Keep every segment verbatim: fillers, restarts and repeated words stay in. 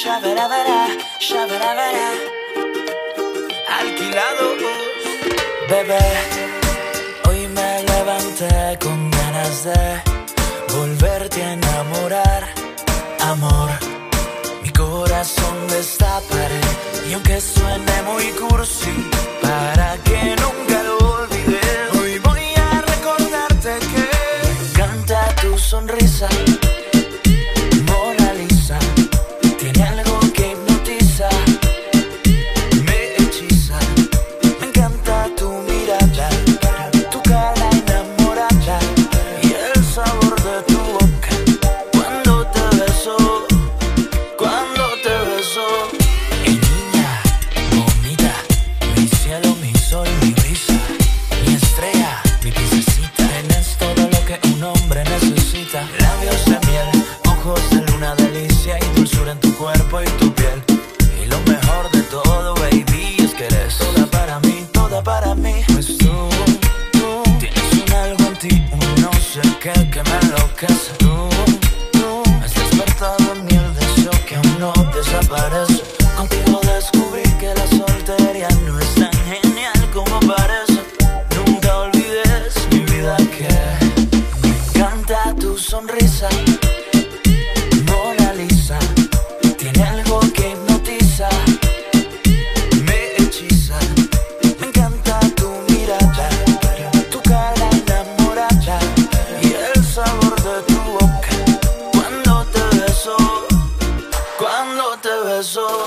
Shabarabara, shabarabara. Alquilados. Bebé, hoy me levanté con ganas de volverte a enamorar. Amor, mi corazón destaparé. Y aunque suene muy cursi, para que nunca lo olvides, hoy voy a recordarte que me encanta tu sonrisa. Mona Lisa, tiene algo que hipnotiza, me hechiza. Me encanta tu mirada, tu cara enamorada y el sabor de tu boca cuando te beso, cuando te beso. Hey niña, bonita, mi cielo, mi sol, mi brisa, mi estrella, mi princesita. Tienes todo lo que un hombre necesita. Labios de miel, ojos de luna, delicia y dulzura en tu cuerpo y tu piel. Y lo mejor de todo, baby, es que eres toda para mí, toda para mí. Pues tú, tú tienes un algo en ti, un no sé qué que me enloquece. Tú, tú has despertado en mí el deseo que aún no desaparece. Contigo descubrí que la soltería no es tan genial como parece. Nunca olvides, mi vida, que me encanta tu sonrisa. Mona Lisa, tiene algo que hipnotiza, me hechiza. Me encanta tu mirada, tu cara enamorada y el sabor de tu boca cuando te beso, cuando te beso.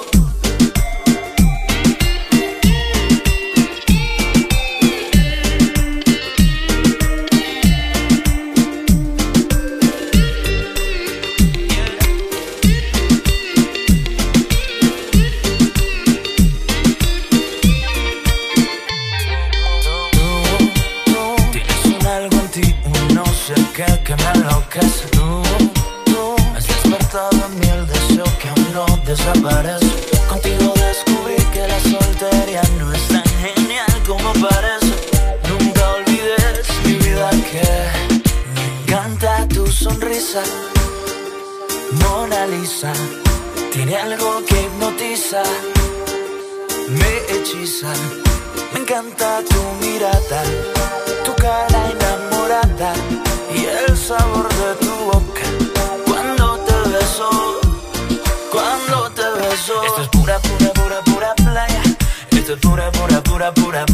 Que, que me enloquece. Tú, tú has despertado en mí el deseo que aún no desaparece. Contigo descubrí que la soltería no es tan genial como parece. Nunca olvides, mi vida, que me encanta tu sonrisa. Mona Lisa, tiene algo que hipnotiza, me hechiza. Me encanta tu mirada, tu cara enamorada y el sabor de tu boca cuando te beso, cuando te beso. Esto es pura, pura, pura, pura playa. Esto es pura, pura, pura, pura